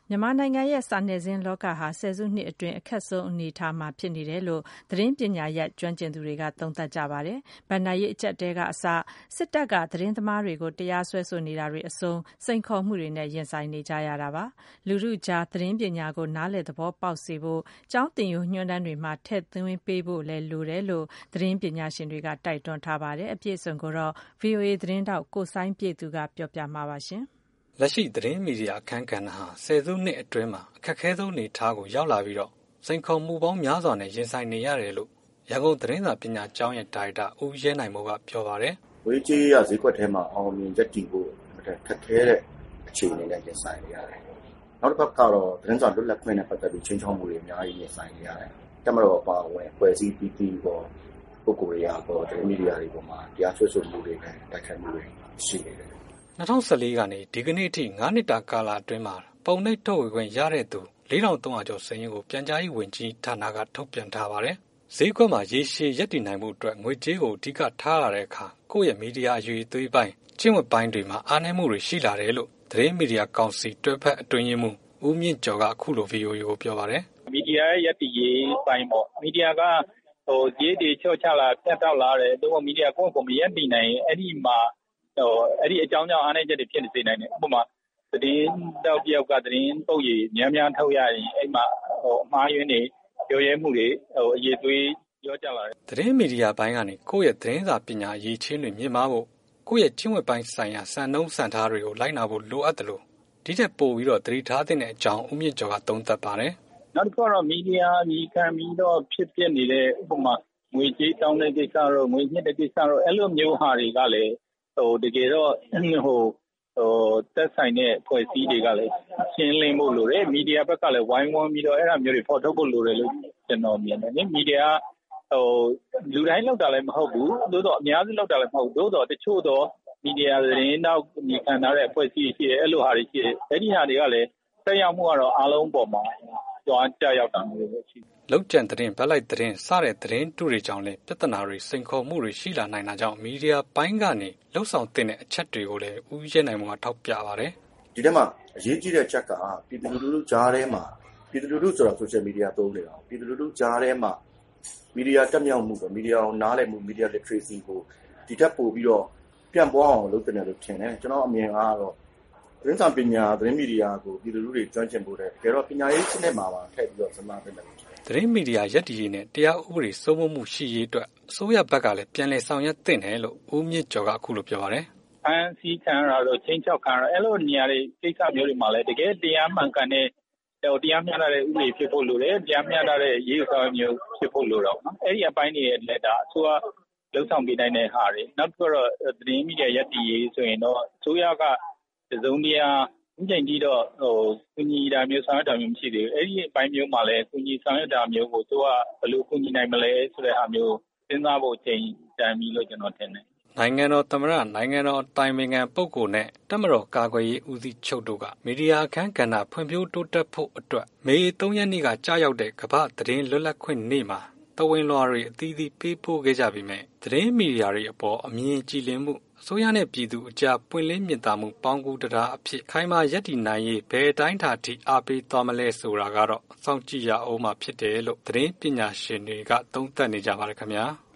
မြန်မာနိုင်ငံရဲ့စာနယ်ဇင်းလောကဟာဆယ်စုနှစ်အတွင်းအခက်ဆုံးအနေအထားမှာဖြစ်နေတယ်လို့သတင်းပညာရပ်ကျွမ်းကျင်သူတွေကသုံးသပ်ကြပါတယ်။ဘဏ္ဍာရေးအကျပ်အတည်းကအစစစ်တပ်ကသတင်းသမားတွေကိုတရားစွဲဆိုနေတာတွေအဆုံးစိန်ခေါ်မှုတွေနဲ့ရင်ဆိုင်နေကြရတာပါ။လူထုကြားသတင်းပညာကိုနားလည်သဘောပေါက်စေဖို့ကျောင်းသင်ရိုးညွှန်းတမ်းတွေမှာထည့်သွင်းပေးဖို့လည်းလိုတယ်လို့သတင်းပညာရှင်တွေကတိုက်တွန်းထားပါတယ်။အပြည့်အစုံကိုတော့ VOA သတင်းတောက်ကိုစိုင်းပြည့်သူကပြောပြမှာပါရှင်။လက်ရှိသတင်းမီဒီယာအခမ်းကဏ္ဍဟာဆယ်စုနှစ်အတွင်းမှာအခက်အခဲဆုံးအနေအထားကိုရောက်လာပြီးတော့စိန်ခေါ်မှုပေါင်းများစွာနဲ့ရင်ဆိုင်နေရတယ်လို့ရန်ကုန်သတင်းစာပညာကျောင်းရဲ့ဒါရိုက်တာဦးရဲနိုင်မိုးကပြောပါတယ်။ဝေးကြီးရဈေးကွက်ထဲမှာအောင်မြင်ရက်တည်ဖို့ခက်ခဲတဲ့အခြေအနေနဲ့ရင်ဆိုင်နေရတယ်။နောက်တစ်ခါကတော့သတင်းစာလွတ်လပ်ခွင့်နဲ့ပတ်သက်ပြီးချင်းချောင်းမှုတွေအများကြီးရင်ဆိုင်နေရတယ်။တမတော်ပါဝင်ဖွဲ့စည်းပြီးပေါ်ပုဂ္ဂိုလ်တွေပေါ်သတင်းမီဒီယာတွေပေါ်မှာတရားစွဲဆိုမှုတွေနဲ့တိုက်ခိုက်မှုတွေရှိနေတယ် 2014ကနေဒီကနေ့အထိ9နှစ်တာကာလအတွင်းမှာပုံနှိပ်ထုတ်ဝေခွင့်ရတဲ့သူ4300ကျော်စာရင်းကိုပြန်ကြားရေးဝန်ကြီးဌာနကထုတ်ပြန်ထားပါတယ်။ဈေးကွက်မှာရေရှည်ရပ်တည်နိုင်မှုအတွက်ငွေကြေးကိုအဓိကထားရတဲ့အခါကိုယ့်ရဲ့မီဒီယာအရွေအသွေးပိုင်းကျင့်ဝတ်ပိုင်းတွေမှာအားနည်းမှုတွေရှိလာတယ်လို့သတင်းမီဒီယာကောင်စီတွဲဖက်အတွင်းရေးမှူးဦးမြင့်ကျော်ကအခုလို VOA ကိုပြောပါတယ်။မီဒီယာရဲ့ရပ်တည်ရေးပိုင်းပေါ့မီဒီယာကကြေးတွေချော့ချလာပြတ်တောက်လာတယ်။မီဒီယာကိုမရပ်တည်နိုင်အဲ့ဒီမှာအဲ့ဒီအကြောင်းကြောင့်အားနည်းချက်တွေဖြစ်နေစေနိုင်တယ်။ဥပမာသတင်းတောက်တယောက်ကသတင်းပုတ်ရည်များများထုတ်ရရင်အဲ့မှာအမှားယွင်းတွေပြောရဲမှုတွေအရေးသွေးပြောကြလာတယ်။သတင်းမီဒီယာပိုင်းကနေကိုယ့်ရဲ့သတင်းစာပညာအရေးချင်းတွေမြင့်မားဖို့ကိုယ့်ရဲ့ကျင့်ဝတ်ပိုင်းဆိုင်ရာစံနှုန်းစံထားတွေကိုလိုက်နာဖို့လိုအပ်တယ်လို့ဒီထက်ပိုပြီးတော့သတိထားတဲ့အကြောင်းဦးမြင့်ကျော်ကသုံးသပ်ပါတယ်။နောက်တစ်ခုကတော့မီဒီယာညီခံပြီးတော့ဖြစ်ပျက်နေတဲ့ဥပမာငွေကြေးတောင်းတဲ့ကိစ္စတော့ငွေညှစ်တဲ့ကိစ္စတော့အဲ့လိုမျိုးဟာတွေကလည်းတကယ်တော့သက်ဆိုင်တဲ့ဖွဲ့စည်းတွေကလည်းရှင်းလင်းဖို့လိုတယ်မီဒီယာဘက်ကလည်းဝိုင်းဝန်းပြီးတော့အဲ့ဒါမျိုးတွေဖော်ထုတ်ဖို့လိုတယ်လို့ကျွန်တော်မြင်တယ်မီဒီယာလူတိုင်းလောက်တာလည်းမဟုတ်ဘူးသို့တော့အများစုလောက်တာလည်းမဟုတ်ဘူးသို့တော့တချို့တော့မီဒီယာသတင်းတော့ညီခံထားတဲ့အဖွဲ့အစည်းရှိတယ်အဲ့လိုဟာတွေရှိတယ်အဲ့ဒီဟာတွေကလည်းဆက်ရောက်မှုကတော့အားလုံးပေါ်မှာကြွားကြရောက်တာမျိုးပဲရှိတယ်လောက်ကျန်သတင်းဗက်လိုက်သတင်းစတဲ့သတင်းတူတွေကြောင့်လည်းပြဿနာတွေစိန်ခေါ်မှုတွေရှိလာနိုင်တာကြောင့်မီဒီယာပိုင်းကနေလှုပ်ဆောင်တဲ့အချက်တွေကိုလည်းဦးရဲနိုင်မှုကထောက်ပြပါတယ်ဒီထဲမှာအရေးကြီးတဲ့ချက်ကပြည်သူလူထုကြားထဲမှာပြည်သူလူထုဆိုတာ social media သုံးနေတာပြည်သူလူထုကြားထဲမှာမီဒီယာတက်မြောက်မှုပဲမီဒီယာကိုနားလည်မှု media literacy ကိုဒီထက်ပိုပြီးတော့ပြန့်ပွားအောင်လုပ်တင်တယ်လို့ထင်တယ်ကျွန်တော်အမြင်ကတော့သတင်းစာပညာသတင်းမီဒီယာကိုပြည်သူလူထုတွေကျွမ်းကျင်ဖို့တဲ့တကယ်တော့ပညာရေးစနစ်မှာပါထည့်ပြီးတော့စမတင်တယ်သတင်းမီဒီယာရပ်တည်ရေးနဲ့တရားဥပဒေစိုးမိုးမှုရှိရေးအတွက်အစိုးရဘက်ကလည်းပြန်လည်ဆောင်ရွက်သင့်တယ်လို့ဦးမြင့်ကျော်ကအခုလိုပြောပါတယ်။ဖန်စီခံရတော့ချင်းချောက်ခံရအဲ့လိုနေရာတွေကိစ္စမျိုးတွေမှာလည်းတကယ်တရားမှန်ကန်တဲ့တရားမျှတတဲ့ဥပဒေဖြစ်ဖို့လိုတယ်တရားမျှတတဲ့ရေးဥဆောင်မျိုးဖြစ်ဖို့လိုတော့နော်။အဲ့ဒီအပိုင်းတွေလည်းဒါအစိုးရလှုပ်ဆောင်ပေးနိုင်တဲ့ဟာတွေနောက်တစ်ခုတော့သတင်းမီဒီယာရပ်တည်ရေးဆိုရင်တော့အစိုးရကသုံးတရားအခုချိန်ကြီးတော့ကူညီတာမျိုးဆောင်ရွက်တာမျိုးမရှိသေးဘူးအဲ့ဒီအပိုင်းမျိုးမှာလည်းကူညီဆောင်ရွက်တာမျိုးကိုသူကဘယ်လိုကူညီနိုင်မလဲဆိုတဲ့အားမျိုးစဉ်းစားဖို့ချိန်တန်ပြီလို့ကျွန်တော်ထင်တယ်နိုင်ငံတော်သမ္မတနိုင်ငံတော်တိုင်ပင်ခံပုဂ္ဂိုလ်နဲ့တပ်မတော်ကာကွယ်ရေးဦးစီးချုပ်တို့ကမီဒီယာအခမ်းကဏ္ဍဖွံ့ဖြိုးတိုးတက်ဖို့အတွက်မေ3ရက်နေ့ကကြာရောက်တဲ့ကမ္ဘာသတင်းလွတ်လပ်ခွင့်နေ့မှာတဝင်းလွှာတွေအသီးသီးပေးပို့ခဲ့ကြပြီမဲ့သတင်းမီဒီယာတွေအပေါ်အမြင်ကြည်လင်မှုအစိုးရနဲ့ပြည်သူအကြားပွင့်လင်းမြင်သာမှုပေါင်းကူးတရားအဖြစ်ခိုင်မာရပ်တည်နိုင်ရေးဘယ်တိုင်းထာထိအားပေးသွားမလဲဆိုတာကတော့စောင့်ကြည့်ရအောင်မှဖြစ်တယ်လို့သတင်းပညာရှင်တွေကသုံးသပ်နေကြပါတယ်ခင်ဗျာ